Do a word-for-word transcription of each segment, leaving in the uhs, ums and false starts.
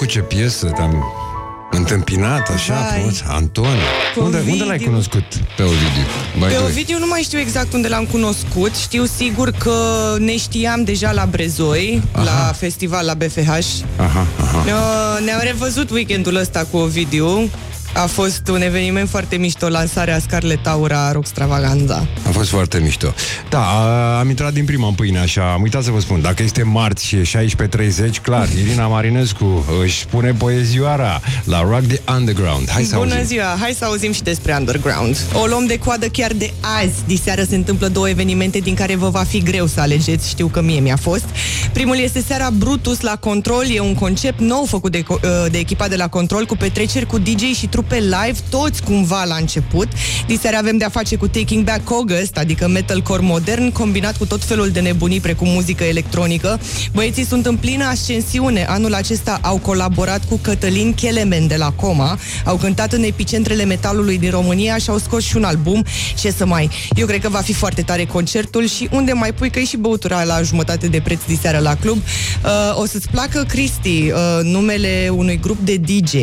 ce piesă te-am întâmpinat, așa, frumos. Anton. Unde, unde l-ai cunoscut pe Ovidiu? By pe Ovidiu nu mai știu exact unde l-am cunoscut. Știu sigur că ne știam deja la Brezoi, aha, la festival, la B F H. Aha, aha. Ne-am revăzut weekendul ăsta cu Ovidiu. A fost un eveniment foarte mișto, lansarea Scarlet Aura Rockstravaganza. A fost foarte mișto. Da, a, am intrat din prima în pâine, așa. Am uitat să vă spun, dacă este marți și e șaisprezece treizeci, clar, Irina Marinescu își pune poezioara la Rock the Underground. Hai să Bună auzim. ziua, hai să auzim și despre Underground. O luăm de coadă chiar de azi. Diseară se întâmplă două evenimente din care vă va fi greu să alegeți, știu că mie mi-a fost. Primul este seara Brutus la Control, e un concept nou făcut de, de echipa de la Control, cu petreceri cu D J și trupe live, toți cumva la început. Diseară avem de-a face cu Taking Back August, adică metalcore modern, combinat cu tot felul de nebunii, precum muzică electronică. Băieții sunt în plină ascensiune. Anul acesta au colaborat cu Cătălin Chelemen de la Coma, au cântat în epicentrele metalului din România și au scos și un album. Ce să mai... Eu cred că va fi foarte tare concertul și unde mai pui, că e și băutura la jumătate de preț diseară la club. Uh, o să-ți placă, Cristi, uh, numele unui grup de D J.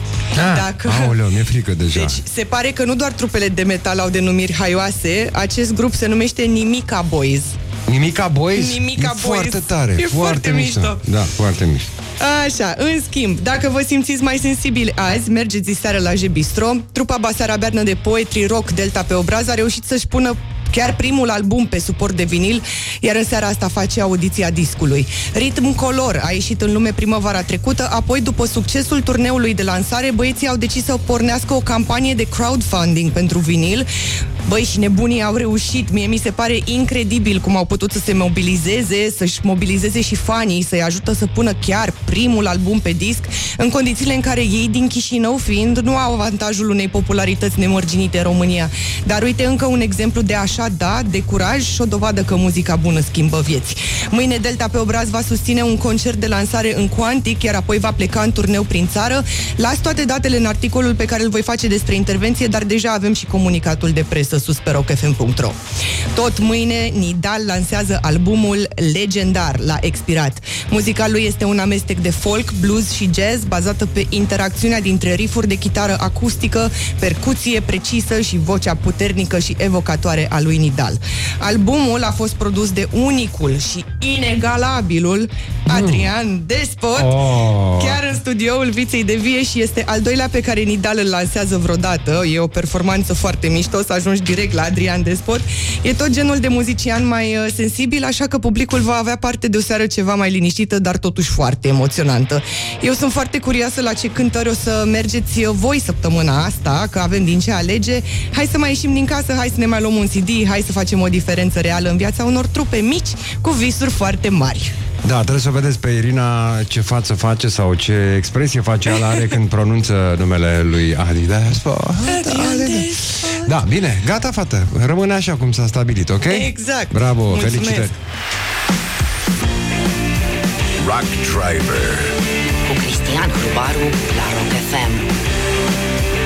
Ah, Dacă... Aoleu, mi-e frică deja. Deci, se pare că nu doar trupele de metal au denumiri haioase. Acest grup se numește Nimica Boys. Nimica Boys? Nimica e Boys. Foarte tare, e foarte, foarte mișto. mișto. Da, foarte mișto. Așa, în schimb, dacă vă simțiți mai sensibili azi, mergeți seara la J Bistro. Trupa basarabeană de poetry rock Delta pe obraz a reușit să-și pună chiar primul album pe suport de vinil, iar în seara asta face audiția discului. Ritm Color a ieșit în lume primăvara trecută, apoi după succesul turneului de lansare, băieții au decis să pornească o campanie de crowdfunding pentru vinil. Băi, și nebunii au reușit. Mie mi se pare incredibil cum au putut să se mobilizeze, să-și mobilizeze și fanii, să-i ajută să pună chiar primul album pe disc, în condițiile în care ei din Chișinău fiind nu au avantajul unei popularități nemărginite în România. Dar uite încă un exemplu de așa, da, de curaj și o dovadă că muzica bună schimbă vieți. Mâine Delta pe obraz va susține un concert de lansare în Quantic, iar apoi va pleca în turneu prin țară. Las toate datele în articolul pe care îl voi face despre intervenție, dar deja avem și comunicatul de presă sus pe rock f m punct r o. Tot mâine Nidal lansează albumul Legendar la Expirat. Muzica lui este un amestec de folk, blues și jazz, bazată pe interacțiunea dintre riffuri de chitară acustică, percuție precisă și vocea puternică și evocatoare a lui Nidal. Albumul a fost produs de unicul și inegalabilul Adrian Despot, oh. chiar în studioul Viței de Vie, și este al doilea pe care Nidal îl lansează vreodată. E o performanță foarte mișto să ajungi direct la Adrian Despot. E tot genul de muzician mai uh, sensibil, așa că publicul va avea parte de o seară ceva mai liniștită, dar totuși foarte emoționantă. Eu sunt foarte curioasă la ce cântări o să mergeți voi săptămâna asta, că avem din ce alege. Hai să mai ieșim din casă, hai să ne mai luăm un C D, hai să facem o diferență reală în viața unor trupe mici cu visuri foarte mari. Da, trebuie să vedeți pe Irina ce față face sau ce expresie face ea are când pronunță numele lui Adidas. Da, bine, gata, fată. Rămâne așa cum s-a stabilit, ok? Exact. Bravo, mulțumesc. Felicitări. Rock Driver cu Cristian Hrubaru la Rock F M.